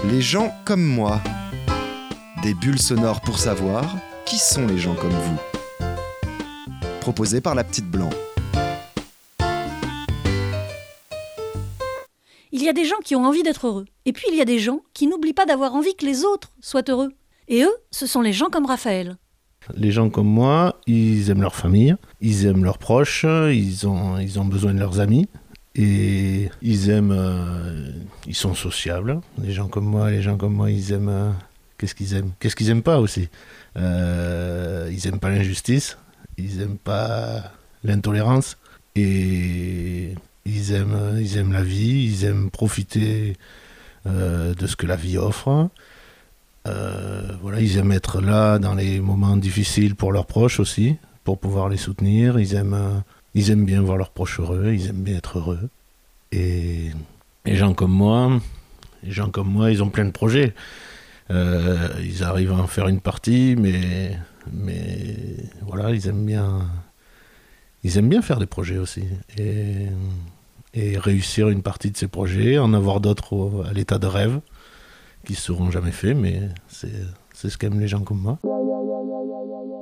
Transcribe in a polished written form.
Les gens comme moi. Des bulles sonores pour savoir qui sont les gens comme vous. Proposé par la Petite Blanc. Il y a des gens qui ont envie d'être heureux. Et puis il y a des gens qui n'oublient pas d'avoir envie que les autres soient heureux. Et eux, ce sont les gens comme Raphaël. Les gens comme moi, ils aiment leur famille, ils aiment leurs proches, ils ont besoin de leurs amis. Et ils sont sociables. Les gens comme moi, ils aiment... Qu'est-ce qu'ils aiment pas aussi? Ils aiment pas l'injustice, ils aiment pas l'intolérance. Et ils aiment la vie, ils aiment profiter de ce que la vie offre. Ils aiment être là dans les moments difficiles pour leurs proches aussi, pour pouvoir les soutenir. Ils aiment bien voir leurs proches heureux, ils aiment bien être heureux. Et les gens comme moi, ils ont plein de projets. Ils arrivent à en faire une partie, mais voilà, ils aiment bien faire des projets aussi. Et réussir une partie de ces projets, en avoir d'autres à l'état de rêve, qui ne seront jamais faits, mais c'est ce qu'aiment les gens comme moi.